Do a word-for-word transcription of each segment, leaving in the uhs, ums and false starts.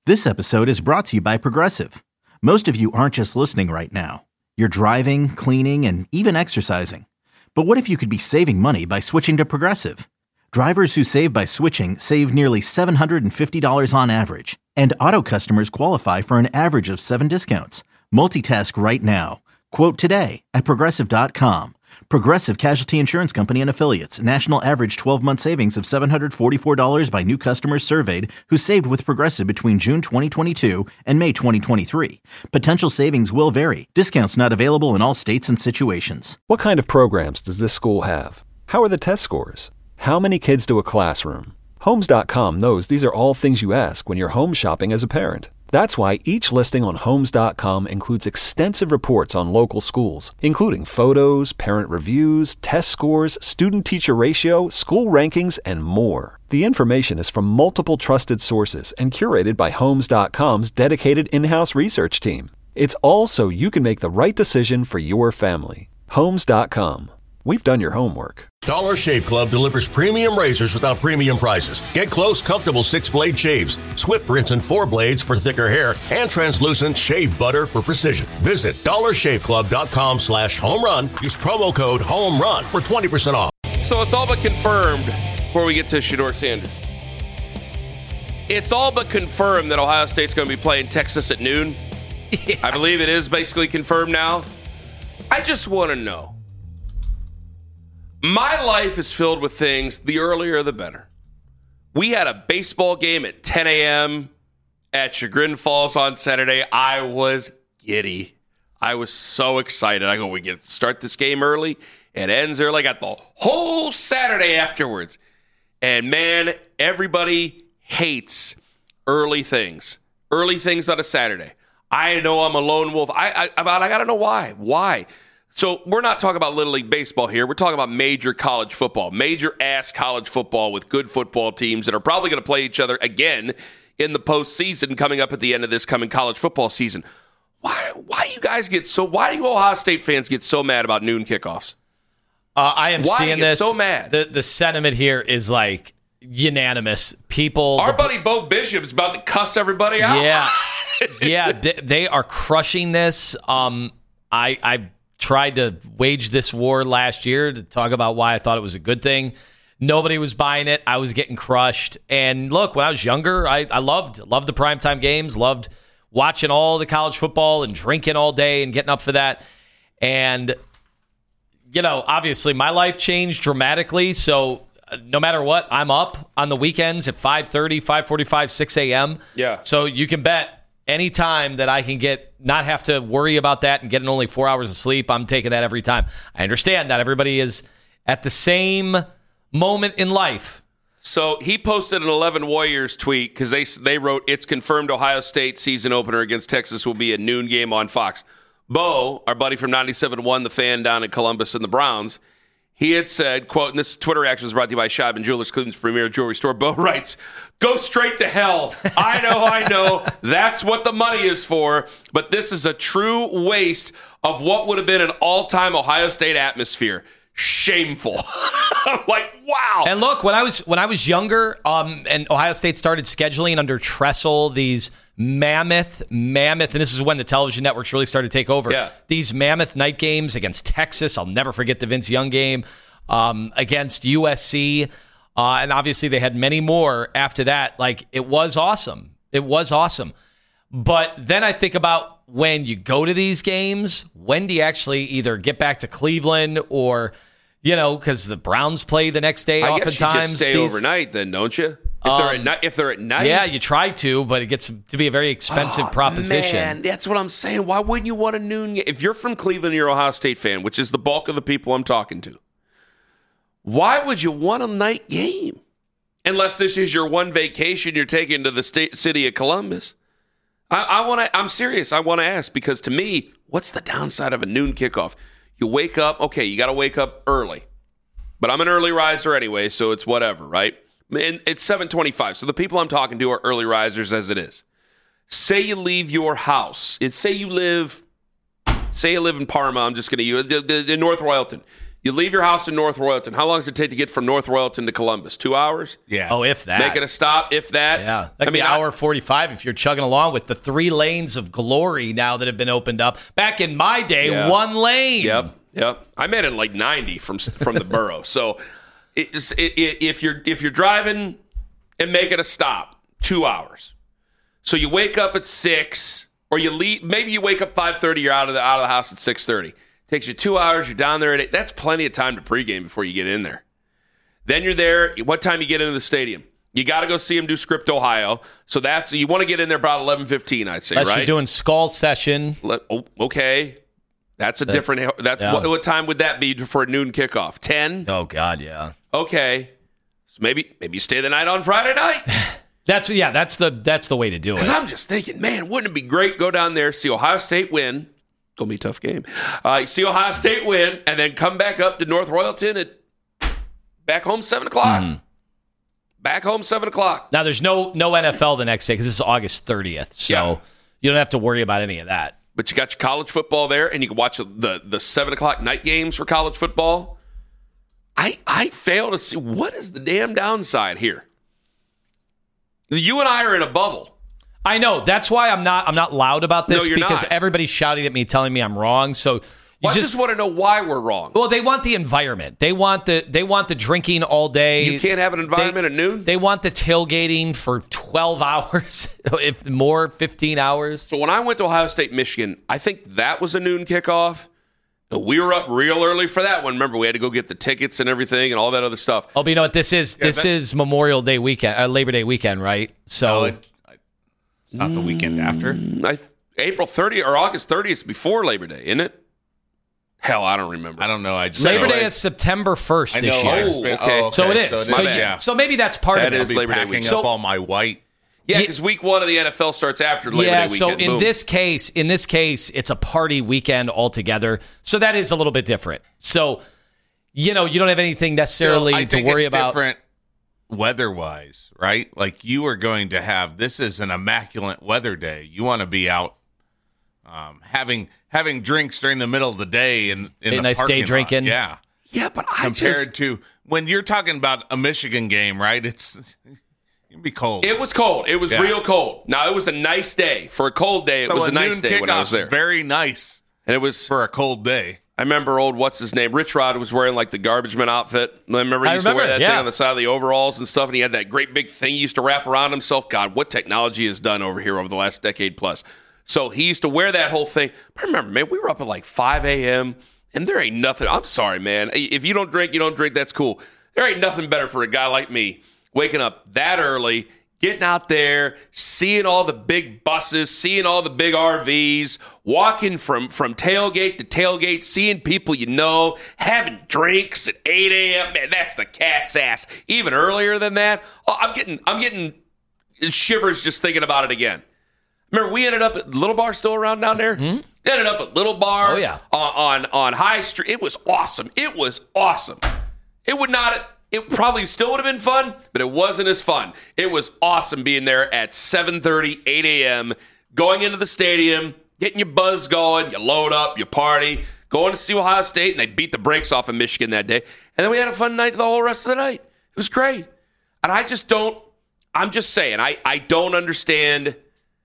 This episode is brought to you by Progressive. Most of you aren't just listening right now. You're driving, cleaning, and even exercising. But what if you could be saving money by switching to Progressive? Drivers who save by switching save nearly seven hundred fifty dollars on average. And auto customers qualify for an average of seven discounts. Multitask right now. Quote today at Progressive dot com. Progressive Casualty Insurance Company and Affiliates. National average twelve-month savings of seven hundred forty-four dollars by new customers surveyed who saved with Progressive between June twenty twenty-two and May twenty twenty-three. Potential savings will vary. Discounts not available in all states and situations. What kind of programs does this school have? How are the test scores? How many kids do a classroom? Homes dot com knows these are all things you ask when you're home shopping as a parent. That's why each listing on Homes dot com includes extensive reports on local schools, including photos, parent reviews, test scores, student-teacher ratio, school rankings, and more. The information is from multiple trusted sources and curated by Homes dot com's dedicated in-house research team. It's all so you can make the right decision for your family. Homes dot com. We've done your homework. Dollar Shave Club delivers premium razors without premium prices. Get close, comfortable six-blade shaves, swift rinse and four blades for thicker hair, and translucent shave butter for precision. Visit dollar shave club dot com slash home run. Use promo code HOMERUN for twenty percent off. So it's all but confirmed before we get to Shedeur Sanders. It's all but confirmed that Ohio State's going to be playing Texas at noon. Yeah. I believe it is basically confirmed now. I just want to know. My life is filled with things, the earlier the better. We had a baseball game at ten a.m. at Chagrin Falls on Saturday. I was giddy. I was so excited. I go, we get to start this game early. It ends early. I got the whole Saturday afterwards. And man, everybody hates early things. Early things on a Saturday. I know I'm a lone wolf. I, I, I got to know why. Why? So we're not talking about Little League Baseball here. We're talking about major college football, major-ass college football with good football teams that are probably going to play each other again in the postseason coming up at the end of this coming college football season. Why Why do you guys get so, why do you Ohio State fans get so mad about noon kickoffs? Uh, I am why seeing do you get this. so mad? The, the sentiment here is like unanimous. People. Our the, buddy Bo Bishop's about to cuss everybody out. Yeah. yeah, they, they are crushing this. Um, I, I tried to wage this war last year to talk about why I thought it was a good thing. Nobody was buying it. I was getting crushed. And look, when I was younger, I, I loved loved the primetime games, loved watching all the college football and drinking all day and getting up for that. And, you know, obviously my life changed dramatically. So uh, no matter what, I'm up on the weekends at five thirty, five forty-five, six a.m. Yeah. So you can bet any time that I can get, not have to worry about that and getting only four hours of sleep, I'm taking that every time. I understand not everybody is at the same moment in life. So he posted an eleven Warriors tweet because they they wrote, it's confirmed Ohio State season opener against Texas will be a noon game on Fox. Bo, our buddy from ninety-seven point one, the fan down in Columbus and the Browns, he had said, quote, and this Twitter reaction is brought to you by Scheib and Jewelers, Cleveland's premier jewelry store. Bo writes, go straight to hell. I know, I know. That's what the money is for. But this is a true waste of what would have been an all-time Ohio State atmosphere. Shameful. I'm like, wow. And look, when I was when I was younger, um, and Ohio State started scheduling under Tressel these mammoth, mammoth, and this is when the television networks really started to take over. Yeah. These mammoth night games against Texas. I'll never forget the Vince Young game um, against U S C. Uh, and obviously they had many more after that. Like, it was awesome. It was awesome. But then I think about when you go to these games, when do you actually either get back to Cleveland or, you know, because the Browns play the next day I oftentimes. guess you just stay these, overnight then, don't you? If, um, they're at night, if they're at night? Yeah, you try to, but it gets to be a very expensive oh, proposition. Man, that's what I'm saying. Why wouldn't you want a noon game? If you're from Cleveland and you're an Ohio State fan, which is the bulk of the people I'm talking to, why would you want a night game? Unless this is your one vacation you're taking to the state, city of Columbus. I, I want to. I'm serious. I want to ask because to me, what's the downside of a noon kickoff? You wake up. Okay, you got to wake up early, but I'm an early riser anyway, so it's whatever, right? And it's seven twenty-five, so the people I'm talking to are early risers as it is. Say you leave your house. It's say you live, say you live in Parma. I'm just going to use the, the, the North Royalton. You leave your house in North Royalton. How long does it take to get from North Royalton to Columbus? Two hours? Yeah. Oh, if that. Making a stop, if that. Yeah. That could I mean, be hour forty-five if you're chugging along with the three lanes of glory now that have been opened up. Back in my day, Yeah. one lane. Yep, yep. I made it like ninety from from the borough. So it's, it, it, if you're if you're driving and making a stop, two hours. So you wake up at six, or you leave. Maybe you wake up five thirty. You're out of the out of the house at six thirty. Takes you two hours. You're down there at eight. That's plenty of time to pregame before you get in there. Then you're there. What time you get into the stadium? You got to go see them do Script, Ohio. So that's you want to get in there about eleven fifteen, I'd say, Unless right? you're doing Skull Session. Let, oh, okay, that's a different. That's yeah. what, what time would that be for a noon kickoff? ten. Oh God, yeah. Okay, so maybe maybe you stay the night on Friday night. That's yeah. That's the that's the way to do it. Because I'm just thinking, man, wouldn't it be great? Go down there, see Ohio State win. Gonna be a tough game. Uh, see Ohio State win, and then come back up to North Royalton at back home seven o'clock. Mm. Back home seven o'clock. Now there's no no N F L the next day because this is August thirtieth, so Yeah. you don't have to worry about any of that. But you got your college football there, and you can watch the the seven o'clock night games for college football. I I fail to see what is the damn downside here. You and I are in a bubble. I know. That's why I'm not I'm not loud about this No, you're because not. everybody's shouting at me, telling me I'm wrong. So you Well, I just, just want to know why we're wrong. well, they want the environment. They want the they want the drinking all day. You can't have an environment they, at noon? They want the tailgating for twelve hours, if more, fifteen hours. So when I went to Ohio State, Michigan, I think that was a noon kickoff. We were up real early for that one. Remember, we had to go get the tickets and everything and all that other stuff. Oh, but you know what? This is Yeah, this that- is Memorial Day weekend, uh, Labor Day weekend, right? So No, it, it's not the weekend after. I, April thirtieth or August thirtieth is before Labor Day, isn't it? Hell, I don't remember. I don't know. I just Labor know Day I- is September first I this know. I year. spent- okay. oh, So it is. So, So, it is, you- yeah. so maybe that's part That of it. is I'll be Labor Day packing weekend. up So- all my white. Yeah, Yeah. because week one of the N F L starts after Labor yeah, Day so weekend. in Boom. this case, in this case, it's a party weekend altogether. So that is a little bit different. So, you know, you don't have anything necessarily Well, I to think worry it's about. different weather-wise, right? Like you are going to have this is an immaculate weather day. You want to be out um, having having drinks during the middle of the day in in A the nice day parking lot. drinking. Yeah, yeah, but I compared just, to when you're talking about a Michigan game, right? It's it can be cold. it was cold. It was Yeah. real cold. Now, it was a nice day. For a cold day, it so was a nice noon day when I was kickoff's there. very nice And it was, for a cold day. I remember old, what's his name? Rich Rod was wearing like the garbage man outfit. I remember he I used to wear remember, that thing yeah. on the side of the overalls and stuff, and he had that great big thing he used to wrap around himself. God, what technology has done over here over the last decade plus. So he used to wear that whole thing. But I remember, man, we were up at like five a.m., and there ain't nothing. I'm sorry, man. If you don't drink, you don't drink. That's cool. There ain't nothing better for a guy like me waking up that early, getting out there, seeing all the big buses, seeing all the big R Vs, walking from, from tailgate to tailgate, seeing people you know, having drinks at eight a.m. Man, that's the cat's ass. Even earlier than that, oh, I'm getting I'm getting shivers just thinking about it again. Remember, we ended up at Little Bar, still around down there? Mm-hmm. Ended up at Little Bar Oh, yeah. on, on, on High Street. It was awesome. It was awesome. It would not... It probably still would have been fun, but it wasn't as fun. It was awesome being there at seven thirty, eight a.m., going into the stadium, getting your buzz going, you load up, you party, going to see Ohio State, and they beat the brakes off of Michigan that day. And then we had a fun night the whole rest of the night. It was great. And I just don't, I'm just saying, I, I don't understand.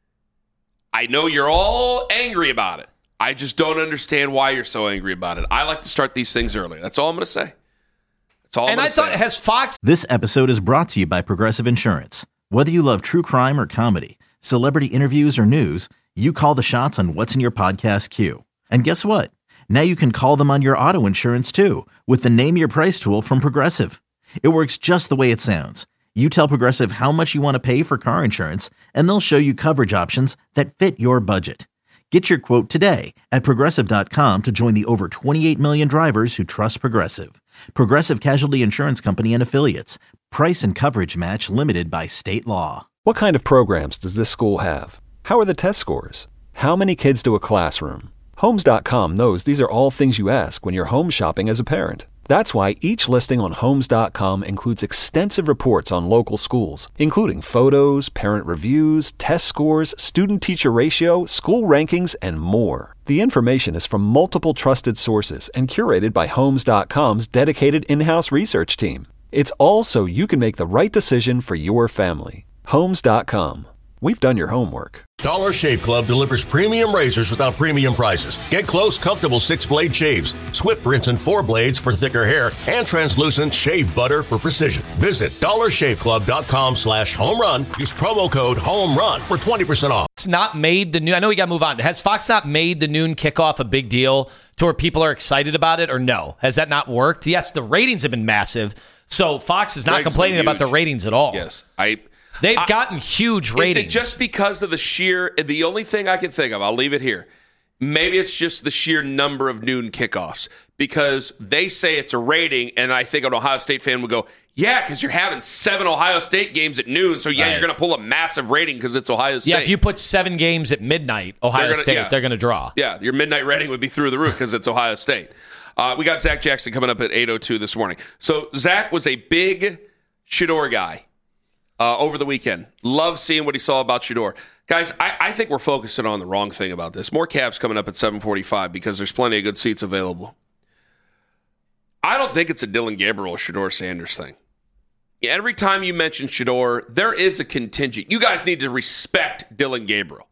I know you're all angry about it. I just don't understand why you're so angry about it. I like to start these things early. That's all I'm going to say. That's all I'm and going I to say. thought, has Fox This episode is brought to you by Progressive Insurance. Whether you love true crime or comedy, celebrity interviews or news, you call the shots on what's in your podcast queue. And guess what? Now you can call them on your auto insurance too with the Name Your Price tool from Progressive. It works just the way it sounds. You tell Progressive how much you want to pay for car insurance, and they'll show you coverage options that fit your budget. Get your quote today at Progressive dot com to join the over twenty-eight million drivers who trust Progressive. Progressive Casualty Insurance Company and Affiliates. Price and coverage match limited by state law. What kind of programs does this school have? How are the test scores? How many kids do a classroom? Homes dot com knows these are all things you ask when you're home shopping as a parent. That's why each listing on Homes dot com includes extensive reports on local schools, including photos, parent reviews, test scores, student-teacher ratio, school rankings, and more. The information is from multiple trusted sources and curated by Homes dot com's dedicated in-house research team. It's all so you can make the right decision for your family. Homes dot com. We've done your homework. Dollar Shave Club delivers premium razors without premium prices. Get close, comfortable six-blade shaves, Swift rinse and four blades for thicker hair, and translucent shave butter for precision. Visit dollar shave club dot com slash home run. Use promo code HOMERUN for twenty percent off. It's not made the new. I know we got to move on. Has Fox not made the noon kickoff a big deal to where people are excited about it, or no? Has that not worked? Yes, the ratings have been massive. So Fox is not Ratings complaining been about the huge. ratings at all. Yes. I. They've I, gotten huge ratings. Is it just because of the sheer, the only thing I can think of, I'll leave it here. Maybe it's just the sheer number of noon kickoffs because they say it's a rating, and I think an Ohio State fan would go, yeah, because you're having seven Ohio State games at noon, so yeah, right. you're going to pull a massive rating because it's Ohio State. Yeah, if you put seven games at midnight, Ohio They're gonna, State, yeah. they're going to draw. Yeah, your midnight rating would be through the roof because it's Ohio State. Uh, we got Zach Jackson coming up at eight oh two this morning. So Zach was a big Shedeur guy. Uh, over the weekend. Love seeing what he saw about Shedeur. Guys, I, I think we're focusing on the wrong thing about this. More Cavs coming up at seven forty-five because there's plenty of good seats available. I don't think it's a Dylan Gabriel or Shedeur Sanders thing. Every time you mention Shedeur, there is a contingent. You guys need to respect Dylan Gabriel.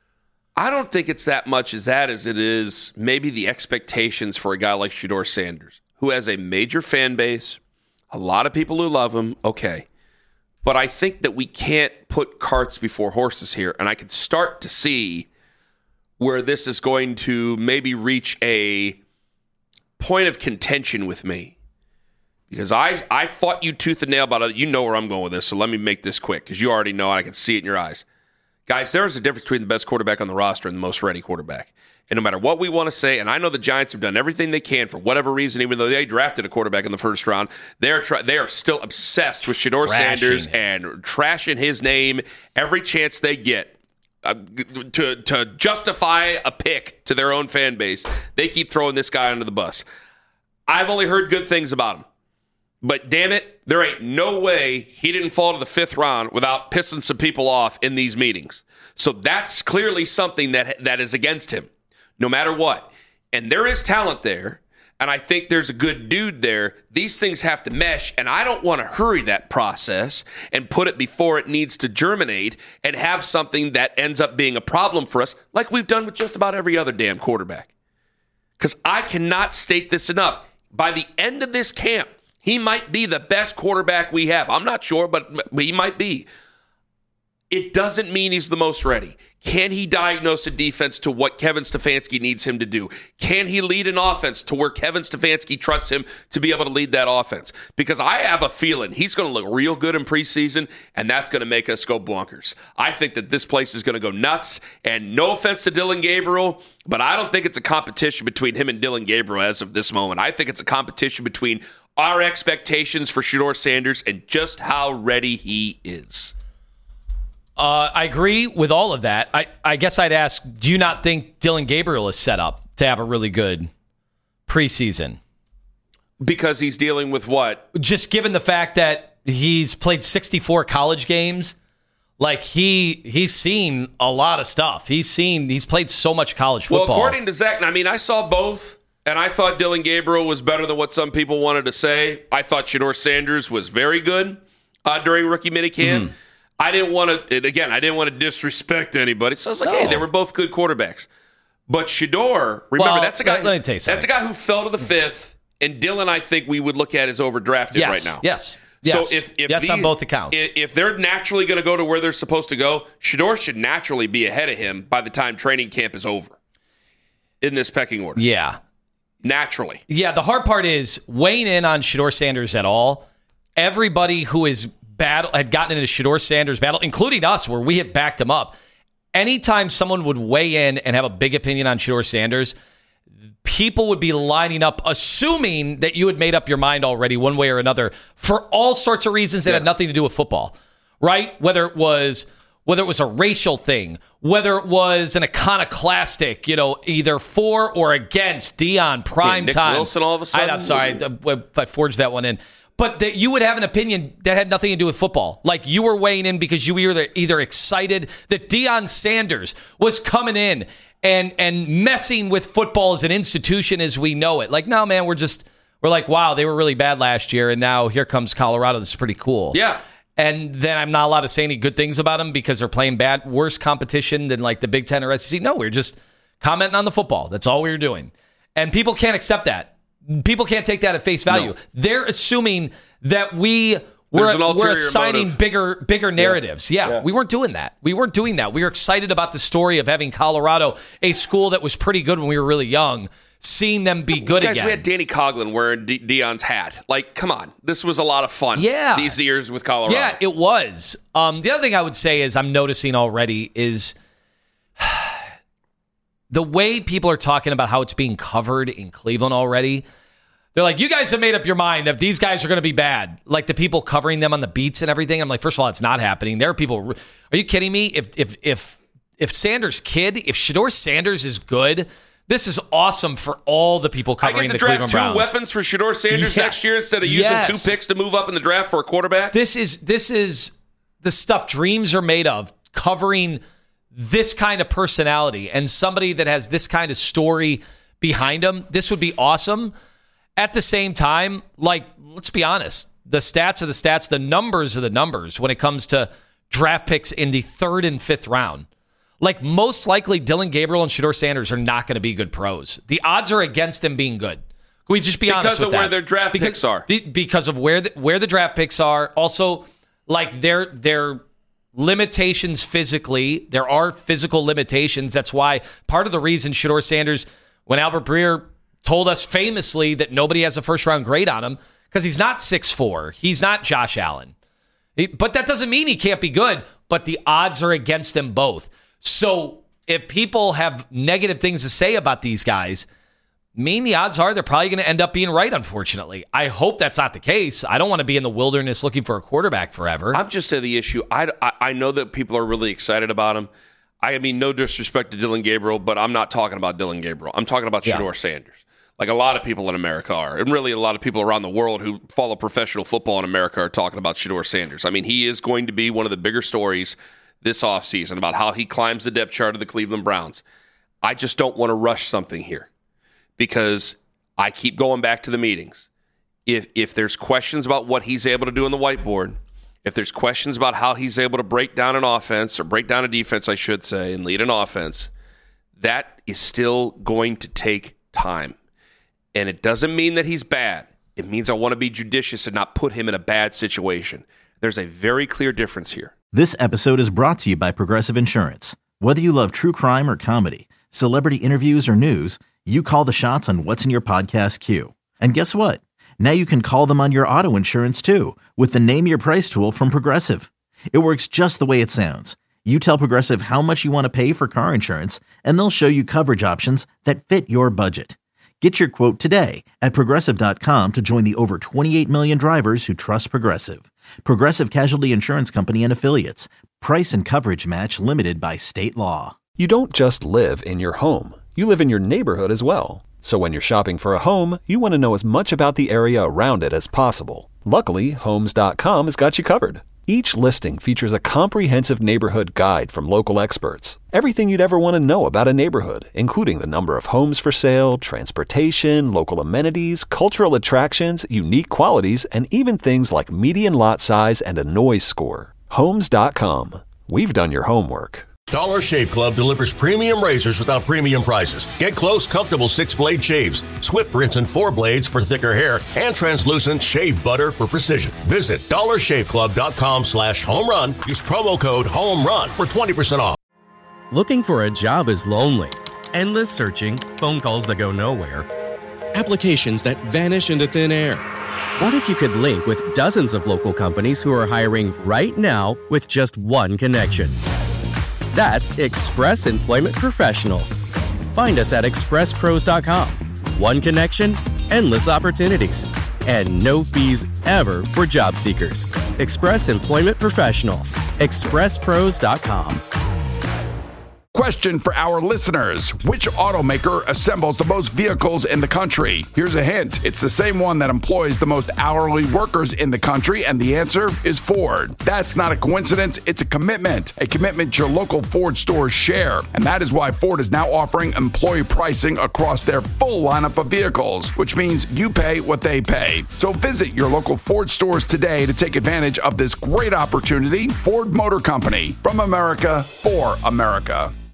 I don't think it's that much as that as it is maybe the expectations for a guy like Shedeur Sanders, who has a major fan base, a lot of people who love him, okay. But I think that we can't put carts before horses here, and I can start to see where this is going to maybe reach a point of contention with me. Because I, I fought you tooth and nail about it. You know where I'm going with this, so let me make this quick, because you already know, and I can see it in your eyes. Guys, there is a difference between the best quarterback on the roster and the most ready quarterback. And no matter what we want to say, and I know the Giants have done everything they can for whatever reason, even though they drafted a quarterback in the first round, they're try- they are still obsessed with Shedeur Sanders and trashing his name every chance they get uh, to to justify a pick to their own fan base. They keep throwing this guy under the bus. I've only heard good things about him. But damn it, there ain't no way he didn't fall to the fifth round without pissing some people off in these meetings. So that's clearly something that that is against him. No matter what. And there is talent there, and I think there's a good dude there. These things have to mesh, and I don't want to hurry that process and put it before it needs to germinate and have something that ends up being a problem for us, like we've done with just about every other damn quarterback. Because I cannot state this enough. By the end of this camp, he might be the best quarterback we have. I'm not sure, but he might be. It doesn't mean he's the most ready. Can he diagnose a defense to what Kevin Stefanski needs him to do? Can he lead an offense to where Kevin Stefanski trusts him to be able to lead that offense? Because I have a feeling he's going to look real good in preseason, and that's going to make us go bonkers. I think that this place is going to go nuts, and no offense to Dylan Gabriel, but I don't think it's a competition between him and Dylan Gabriel as of this moment. I think it's a competition between our expectations for Shedeur Sanders and just how ready he is. Uh, I agree with all of that. I, I guess I'd ask, do you not think Dylan Gabriel is set up to have a really good preseason? Because he's dealing with what? Just given the fact that he's played sixty-four college games, like he he's seen a lot of stuff. He's seen he's played so much college football. Well, according to Zach, I mean, I saw both, and I thought Dylan Gabriel was better than what some people wanted to say. I thought Shedeur Sanders was very good uh, during rookie minicamp. Mm. I didn't want to, again, I didn't want to disrespect anybody. So I was like, no. Hey, they were both good quarterbacks. But Shedeur, remember, well, that's a guy. Let me tell you something. That's a guy who fell to the fifth, and Dylan, I think we would look at as overdrafted yes, right now. Yes. So yes. if, if yes, these, on both accounts. If, if they're naturally going to go to where they're supposed to go, Shedeur should naturally be ahead of him by the time training camp is over in this pecking order. Yeah. Naturally. Yeah, the hard part is weighing in on Shedeur Sanders at all. Everybody who is battle had gotten into Shedeur Sanders battle, including us, where we had backed him up. Anytime someone would weigh in and have a big opinion on Shedeur Sanders, people would be lining up, assuming that you had made up your mind already one way or another for all sorts of reasons that yeah. had nothing to do with football, right? Whether it was, whether it was a racial thing, whether it was an iconoclastic, you know, either for or against Deion prime yeah, Nick time. Wilson all of a sudden. I, I'm sorry, I, I forged that one in. But that you would have an opinion that had nothing to do with football. Like you were weighing in because you were either, either excited that Deion Sanders was coming in and and messing with football as an institution as we know it. Like, no, man, we're just, we're like, wow, they were really bad last year, and now here comes Colorado. This is pretty cool. Yeah. And then I'm not allowed to say any good things about them because they're playing bad, worse competition than like the Big Ten or S E C. No, we we're just commenting on the football. That's all we were doing. And people can't accept that. People can't take that at face value. No. They're assuming that we were, were assigning motive. bigger bigger narratives. Yeah. Yeah, yeah, we weren't doing that. We weren't doing that. We were excited about the story of having Colorado, a school that was pretty good when we were really young, seeing them be good Guys, again. We had Danny Coughlin wearing De- Deion's hat. Like, come on. This was a lot of fun. Yeah. These years with Colorado. Yeah, it was. Um, the other thing I would say is I'm noticing already is the way people are talking about how it's being covered in Cleveland already. They're like, you guys have made up your mind that these guys are going to be bad. Like the people covering them on the beats and everything. I'm like, first of all, it's not happening. There are people. Are you kidding me? If if if if Sanders' kid, if Shedeur Sanders is good, this is awesome for all the people covering the Cleveland Browns. I get to draft two weapons for Shedeur Sanders yeah. next year instead of using yes. two picks to move up in the draft for a quarterback. This is this is the stuff dreams are made of. Covering this kind of personality and somebody that has this kind of story behind them. This would be awesome. At the same time, like, let's be honest, the stats are the stats, the numbers are the numbers when it comes to draft picks in the third and fifth round. Like, most likely, Dillon Gabriel and Shedeur Sanders are not going to be good pros. The odds are against them being good. Can we just be because honest with that? Because of where their draft because, picks are. Because of where the, where the draft picks are. Also, like, their their limitations physically. There are physical limitations. That's why part of the reason Shedeur Sanders, when Albert Breer told us famously that nobody has a first-round grade on him because he's not six foot four. He's not Josh Allen. He, but that doesn't mean he can't be good, but the odds are against them both. So if people have negative things to say about these guys, mean the odds are they're probably going to end up being right, unfortunately. I hope that's not the case. I don't want to be in the wilderness looking for a quarterback forever. I'm just saying the issue, I, I, I know that people are really excited about him. I mean, no disrespect to Dillon Gabriel, but I'm not talking about Dillon Gabriel. I'm talking about yeah. Shedeur Sanders. Like a lot of people in America are, and really a lot of people around the world who follow professional football in America are talking about Shedeur Sanders. I mean, he is going to be one of the bigger stories this offseason about how he climbs the depth chart of the Cleveland Browns. I just don't want to rush something here because I keep going back to the meetings. If if there's questions about what he's able to do on the whiteboard, if there's questions about how he's able to break down an offense, or break down a defense, I should say, and lead an offense, that is still going to take time. And it doesn't mean that he's bad. It means I want to be judicious and not put him in a bad situation. There's a very clear difference here. This episode is brought to you by Progressive Insurance. Whether you love true crime or comedy, celebrity interviews or news, you call the shots on what's in your podcast queue. And guess what? Now you can call them on your auto insurance too with the Name Your Price tool from Progressive. It works just the way it sounds. You tell Progressive how much you want to pay for car insurance, and they'll show you coverage options that fit your budget. Get your quote today at Progressive dot com to join the over twenty-eight million drivers who trust Progressive. Progressive Casualty Insurance Company and Affiliates. Price and coverage match limited by state law. You don't just live in your home. You live in your neighborhood as well. So when you're shopping for a home, you want to know as much about the area around it as possible. Luckily, Homes dot com has got you covered. Each listing features a comprehensive neighborhood guide from local experts. Everything you'd ever want to know about a neighborhood, including the number of homes for sale, transportation, local amenities, cultural attractions, unique qualities, and even things like median lot size and a noise score. Homes dot com. We've done your homework. Dollar Shave Club delivers premium razors without premium prices. Get close, comfortable six-blade shaves, Swift rinse and four blades for thicker hair, and translucent shave butter for precision. Visit dollar shave club dot com slash home run. Use promo code HOMERUN for twenty percent off. Looking for a job is lonely. Endless searching, phone calls that go nowhere, applications that vanish into thin air. What if you could link with dozens of local companies who are hiring right now with just one connection? That's Express Employment Professionals. Find us at express pros dot com. One connection, endless opportunities. and no fees ever for job seekers. Express Employment Professionals. express pros dot com. Question for our listeners. Which automaker assembles the most vehicles in the country? Here's a hint. It's the same one that employs the most hourly workers in the country, and the answer is Ford. That's not a coincidence. It's a commitment. A commitment your local Ford stores share. And that is why Ford is now offering employee pricing across their full lineup of vehicles, which means you pay what they pay. So visit your local Ford stores today to take advantage of this great opportunity. Ford Motor Company. From America, for America.